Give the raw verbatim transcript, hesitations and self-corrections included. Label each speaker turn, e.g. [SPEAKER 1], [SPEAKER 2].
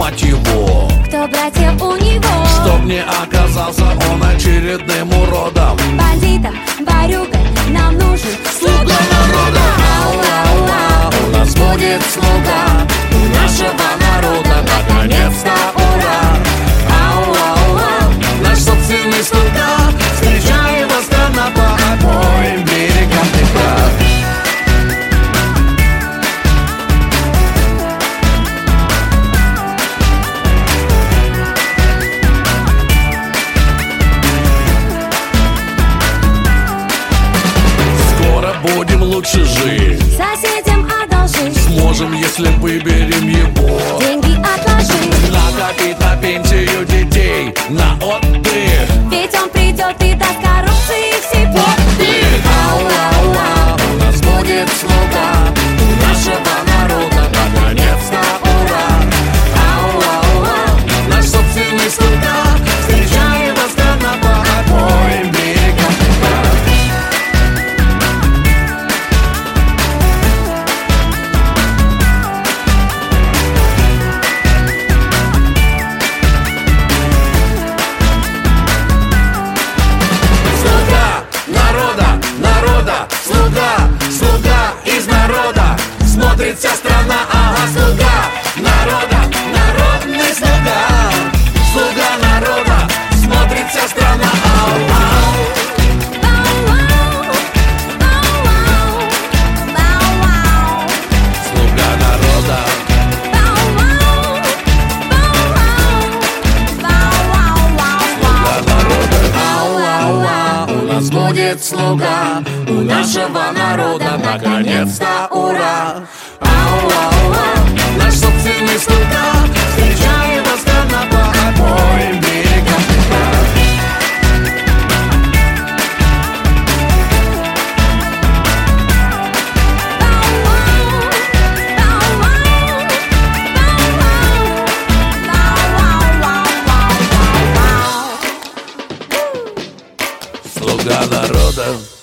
[SPEAKER 1] мать его.
[SPEAKER 2] Кто братья у него?
[SPEAKER 1] Чтоб не оказался он очередным уродом,
[SPEAKER 2] Бандитом, ворюгой нам нужен
[SPEAKER 1] слуга народа. Ау, ау, ау, у нас будет слуга, у нашего народа наконец-то ура. Ау, ау, ау, наш собственный слуга, встречай его страна по обоим берегам Днепра. Будем лучше жить,
[SPEAKER 2] соседям одолжить,
[SPEAKER 1] сможем, если выберем его.
[SPEAKER 2] деньги отложить,
[SPEAKER 1] Накопить на пенсию детей, на отдых,
[SPEAKER 2] ведь он придет и даст коррупции все поддых.
[SPEAKER 1] Ау, ау, ау, у нас будет слуга, у нашего народа наконец-то ура. Ау, ау, ау, наш собственный слуга, встречай его страна по обоим берегам Днепра. Смотрит вся страна, ага, слуга народа, народный слуга, слуга народа, смотрит вся страна, ау, ау. Слуга народа. Слуга народа. Ау, ау, ау, у нас будет слуга, у нашего народа наконец-то ура. Ау, ау, ау, наш собственный слуга, встречай его страна по обоим берегам Днепра. Слуга народа.